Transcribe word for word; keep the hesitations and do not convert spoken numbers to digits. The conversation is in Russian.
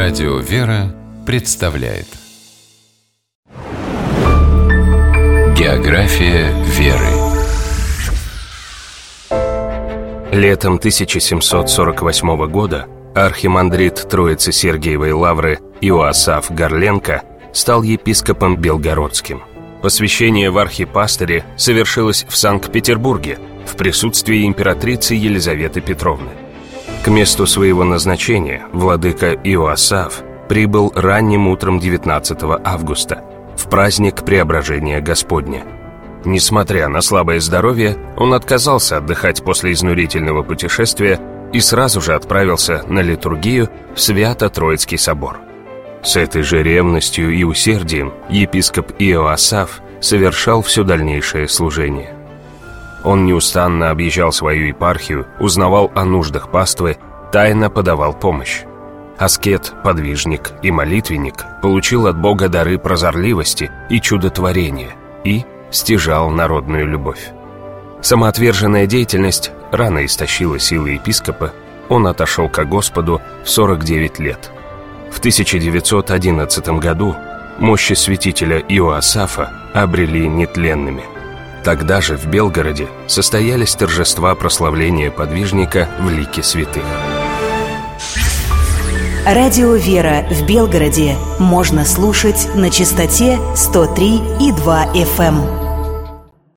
Радио «Вера» представляет География веры. Летом тысяча семьсот сорок восьмого года архимандрит Троицы Сергиевой Лавры Иоасаф Горленко стал епископом Белгородским. Посвящение в архипастыре совершилось в Санкт-Петербурге в присутствии императрицы Елизаветы Петровны. К месту своего назначения владыка Иоасаф прибыл ранним утром девятнадцатого августа, в праздник Преображения Господня. Несмотря на слабое здоровье, он отказался отдыхать после изнурительного путешествия и сразу же отправился на литургию в Свято-Троицкий собор. С этой же ревностью и усердием епископ Иоасаф совершал все дальнейшее служение. Он неустанно объезжал свою епархию, узнавал о нуждах паствы, тайно подавал помощь. Аскет, подвижник и молитвенник получил от Бога дары прозорливости и чудотворения и стяжал народную любовь. Самоотверженная деятельность рано истощила силы епископа, он отошел ко Господу в сорок девять лет. В тысяча девятьсот одиннадцатом году мощи святителя Иоасафа обрели нетленными. Тогда же в Белгороде состоялись торжества прославления подвижника в лике святых. Радио «Вера» в Белгороде можно слушать на частоте сто три и два эф эм.